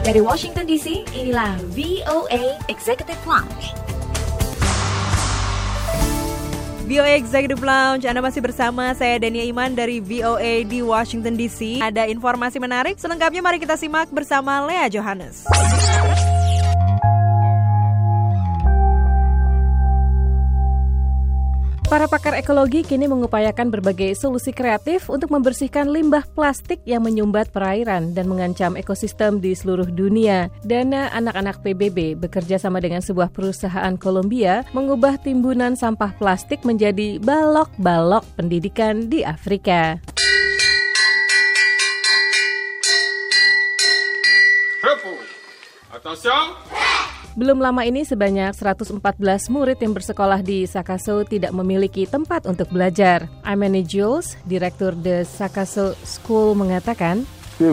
Dari Washington DC, inilah VOA Executive Lounge. VOA Executive Lounge, Anda masih bersama saya Dania Iman dari VOA di Washington DC. Ada informasi menarik, selengkapnya mari kita simak bersama Lea Johannes. Para pakar ekologi kini mengupayakan berbagai solusi kreatif untuk membersihkan limbah plastik yang menyumbat perairan dan mengancam ekosistem di seluruh dunia. Dana anak-anak PBB bekerja sama dengan sebuah perusahaan Kolombia mengubah timbunan sampah plastik menjadi balok-balok pendidikan di Afrika. Attention! Belum lama ini sebanyak 114 murid yang bersekolah di Sakaso tidak memiliki tempat untuk belajar. Imani Jules, direktur The Sakaso School mengatakan,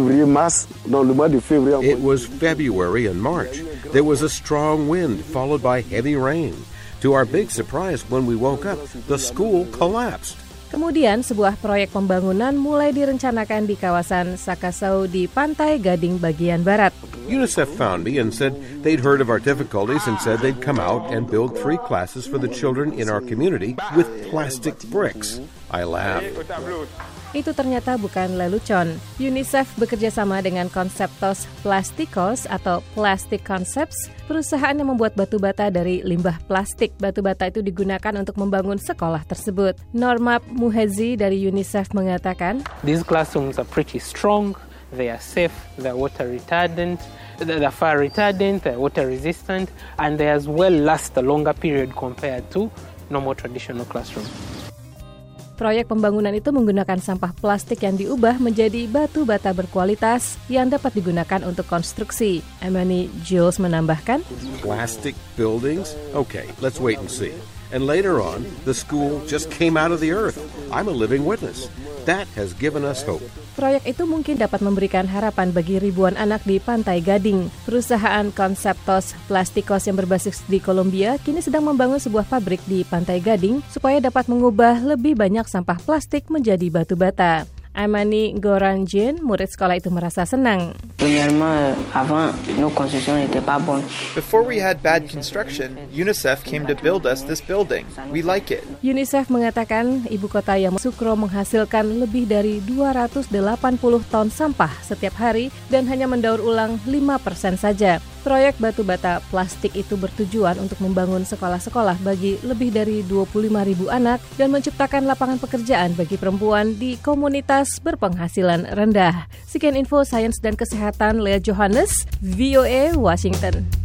It was February and March. There was a strong wind followed by heavy rain. To our big surprise, when we woke up, the school collapsed. Kemudian sebuah proyek pembangunan mulai direncanakan di kawasan Sakaso di Pantai Gading bagian barat. UNICEF found me and said they'd heard of our difficulties and said they'd come out and build free classes for the children in our community with plastic bricks. I laughed. Itu ternyata bukan lelucon. UNICEF bekerja sama dengan Conceptos Plasticos atau Plastic Concepts, perusahaan yang membuat batu bata dari limbah plastik. Batu bata itu digunakan untuk membangun sekolah tersebut. Normab Muhezi dari UNICEF mengatakan, These classrooms are pretty strong, they are safe, they are water retardant, they are fire retardant, they are water resistant, and they as well last a longer period compared to normal traditional classrooms. Proyek pembangunan itu menggunakan sampah plastik yang diubah menjadi batu bata berkualitas yang dapat digunakan untuk konstruksi. Imani Jules menambahkan, Plastic buildings? Okay, let's wait and see. And later on, the school just came out of the earth. I'm a living witness. That has given us hope. Proyek itu mungkin dapat memberikan harapan bagi ribuan anak di Pantai Gading. Perusahaan Conceptos Plasticos yang berbasis di Kolombia kini sedang membangun sebuah pabrik di Pantai Gading supaya dapat mengubah lebih banyak sampah plastik menjadi batu bata. Amani Goranjin, murid sekolah itu merasa senang. Before we had bad construction, UNICEF came to build us this building. We like it. UNICEF mengatakan ibu kota Yamoussoukro menghasilkan lebih dari 280 ton sampah setiap hari dan hanya mendaur ulang 5% saja. Proyek batu bata plastik itu bertujuan untuk membangun sekolah-sekolah bagi lebih dari 25.000 anak dan menciptakan lapangan pekerjaan bagi perempuan di komunitas berpenghasilan rendah. Sekian info sains dan kesehatan Lea Johannes, VOA Washington.